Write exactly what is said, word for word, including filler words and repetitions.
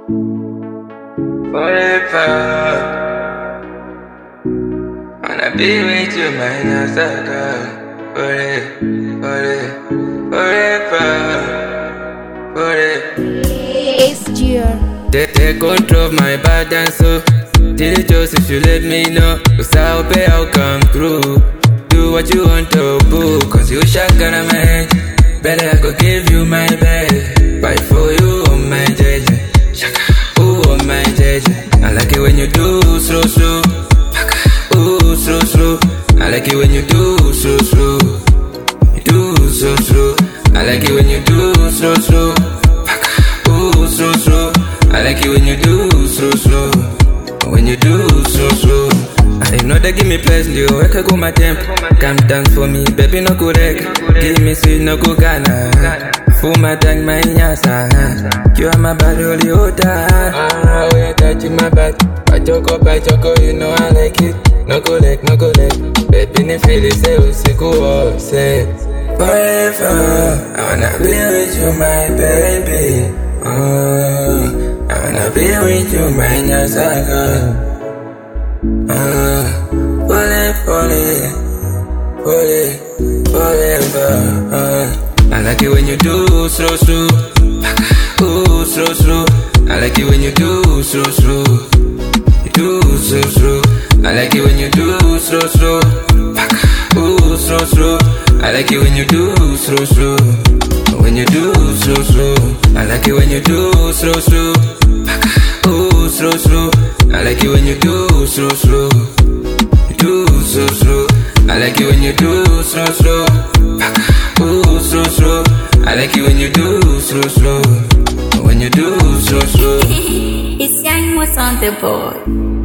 Forever, wanna be with you, my Nasaka. Forever, forever, forever, forever. It's Gio. Take, take control of my body and soul. Till just if you let me know, cause I'll pay, I'll come through. Do what you want to do, cause you shotgun on my head. Better I go give you my bed. Fight for you on my jeje. Ooh, on my jeje. I like it when you do slow, slow. Ooh, slow, slow. I like it when you do slow, slow. You do so slow. I like it when you do slow, slow. Ooh, slow, slow. I like it when you do slow, slow. When you do slow, slow. I know they give me pleasure, you I can go my temp. Come dance for me, baby, no go reg. Give me sweet, no go Ghana. Full my tank, my nyasa. You are my body, holy water. Ah, when you touching my back. By choco, by choco, you know I like it. No go leg, no go leg. Baby, ne feel it, say, oh, say, go, say. Forever, I wanna be with you, my baby. Oh, I wanna be with you, my nyasa. Uh, fully, fully, fully, forever. Uh. I like it when you do slow, slow. Ooh, slow, slow. I like it when you do slow, slow. You do slow, slow. I like it when you do slow, slow. Ooh, slow, slow. I like it when you do slow, slow. When you do slow, slow. I like it when you do slow, slow. Ooh, slow, slow. I like it when you do slow, slow. You do so slow. I like it when you do slow, slow. Ooh, slow, slow. I like it when you do slow, slow. When you do slow, slow. It's Young was on the board.